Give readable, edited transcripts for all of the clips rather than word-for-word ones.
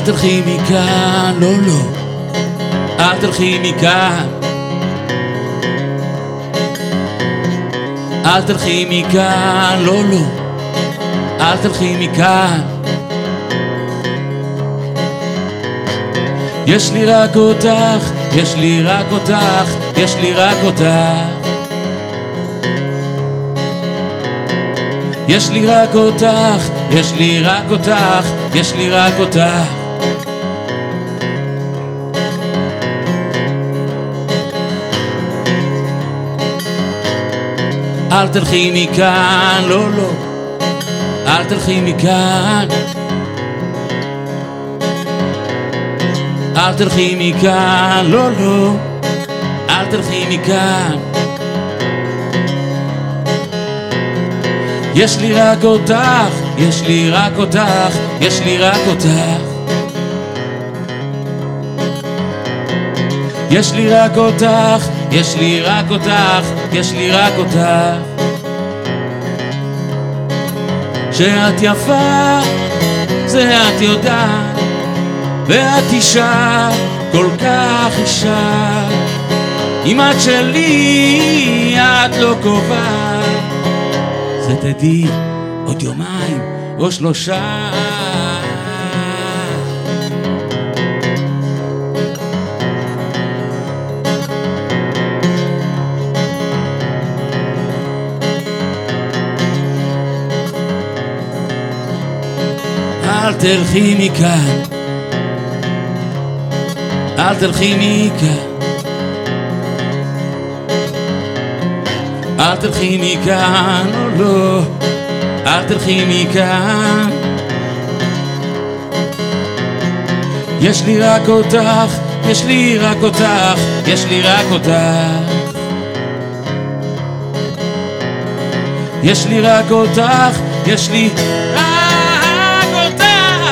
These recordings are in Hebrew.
אל תלכי מכאן, לא, לא, אל תלכי מכאן, אל תלכי מכאן, לא, לא, אל תלכי מכאן. יש לי רק אותך, יש לי רק אותך, יש לי רק אותך, יש לי רק אותך, יש לי רק אותך, יש לי רק אותך. אל תלכי מכאן, לא, לא, אל תלכי מכאן, אל תלכי מכאן, לא, לא, אל תלכי מכאן. יש לי רק אותך, יש לי רק אותך, יש לי רק אותך, יש לי רק אותך, יש לי רק אותך, יש לי רק אותך. שאת יפה, זה את יודעת, ואת אישה, כל כך אישה. אם את שלי, את לא קובעת, זה תדעי עוד יומיים או שלושה. אל תלכי מכאן, אל תלכי מכאן, אל תלכי מכאן, לא, לא, אל תלכי מכאן. יש לי רק אותך, יש לי רק אותך, יש לי רק אותך, יש לי רק אותך, יש לי רק אותך.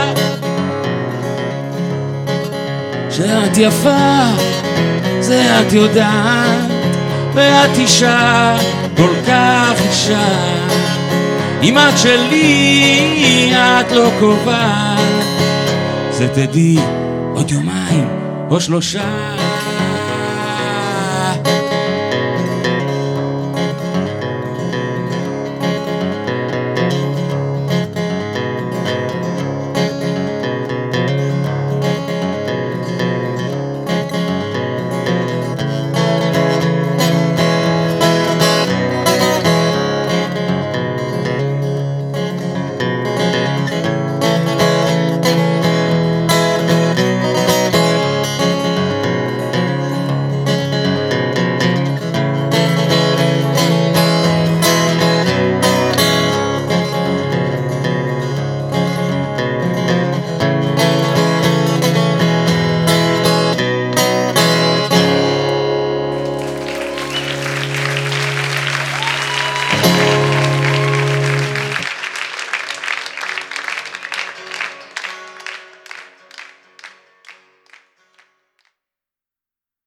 שאת יפה, זה את יודעת, ואת אישה, כל כך אישה. אם את שלי, את לא קובעת, זה תדעי עוד יומיים או שלושה.